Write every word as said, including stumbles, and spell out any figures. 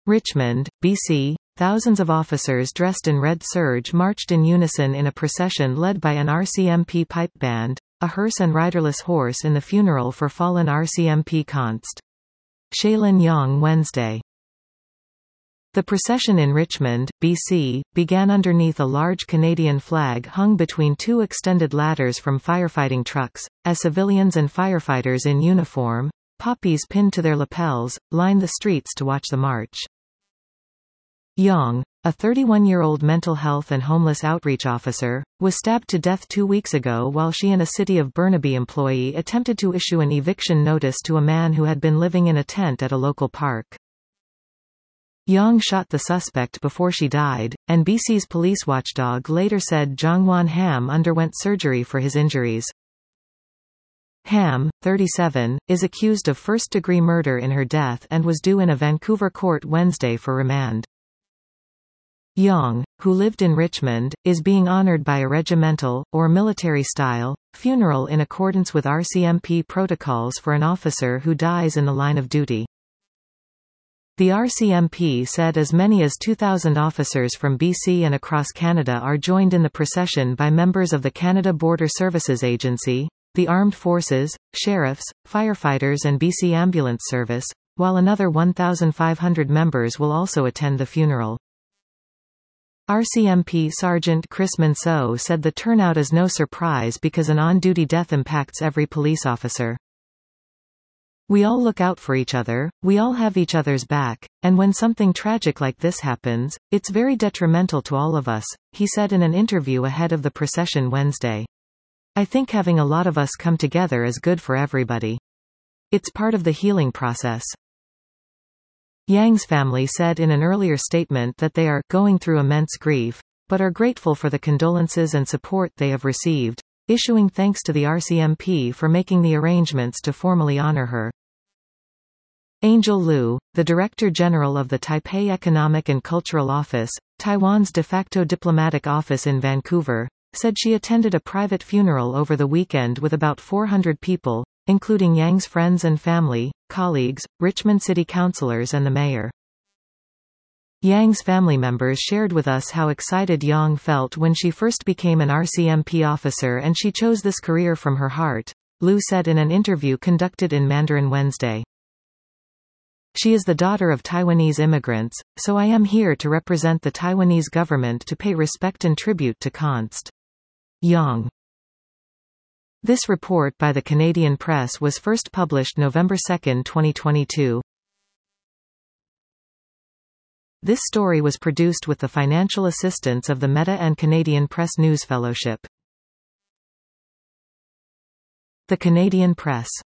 Richmond, B C. Thousands of officers dressed in red serge marched in unison in a procession led by an R C M P pipe band, a hearse and riderless horse in the funeral for fallen R C M P Const. Shailin Yong Wednesday. The procession in Richmond, B C, began underneath a large Canadian flag hung between two extended ladders from firefighting trucks, as civilians and firefighters in uniform, poppies pinned to their lapels, lined the streets to watch the march. Yong, a thirty-one-year-old mental health and homeless outreach officer, was stabbed to death two weeks ago while she and a City of Burnaby employee attempted to issue an eviction notice to a man who had been living in a tent at a local park. Yong shot the suspect before she died, and B C's police watchdog later said Jongwon Ham underwent surgery for his injuries. Ham, thirty-seven, is accused of first-degree murder in her death and was due in a Vancouver court Wednesday for remand. Yong, who lived in Richmond, is being honored by a regimental, or military-style, funeral in accordance with R C M P protocols for an officer who dies in the line of duty. The R C M P said as many as two thousand officers from B C and across Canada are joined in the procession by members of the Canada Border Services Agency, the Armed Forces, sheriffs, firefighters and B C Ambulance Service, while another one thousand five hundred members will also attend the funeral. R C M P Sergeant Chris Manceau said the turnout is no surprise because an on-duty death impacts every police officer. We all look out for each other, we all have each other's back, and when something tragic like this happens, it's very detrimental to all of us, he said in an interview ahead of the procession Wednesday. I think having a lot of us come together is good for everybody. It's part of the healing process. Yang's family said in an earlier statement that they are going through immense grief, but are grateful for the condolences and support they have received, issuing thanks to the R C M P for making the arrangements to formally honor her. Angel Liu, the Director General of the Taipei Economic and Cultural Office, Taiwan's de facto diplomatic office in Vancouver, said she attended a private funeral over the weekend with about four hundred people, including Yang's friends and family, colleagues, Richmond City councillors and the mayor. Yang's family members shared with us how excited Yang felt when she first became an R C M P officer and she chose this career from her heart, Liu said in an interview conducted in Mandarin Wednesday. She is the daughter of Taiwanese immigrants, so I am here to represent the Taiwanese government to pay respect and tribute to Const. Yang. This report by the Canadian Press was first published November second twenty twenty-two. This story was produced with the financial assistance of the Meta and Canadian Press News Fellowship. The Canadian Press.